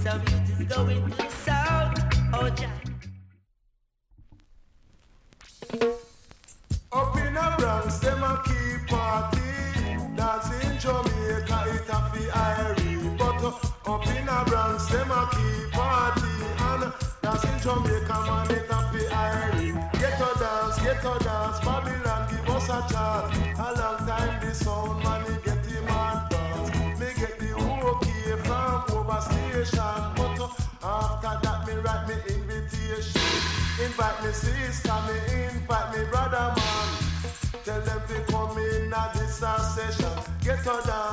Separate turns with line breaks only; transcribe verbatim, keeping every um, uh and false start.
some youth is going to the south. Oh, Jack.
Up in a Bronx, them a keep party. That's in Jamaica, it a fi Irie. But uh, up in a Bronx, them a keep party. And that's in Jamaica, man, it a fi Irie. Get a dance, get a dance, Babylon give us a chance. A long time the sound man, he get him advance. Me get the okay from over station. But uh, after that, me write me invitation. Invite me sister, me invite me brother man. Tell them to come in at this session. Get her down.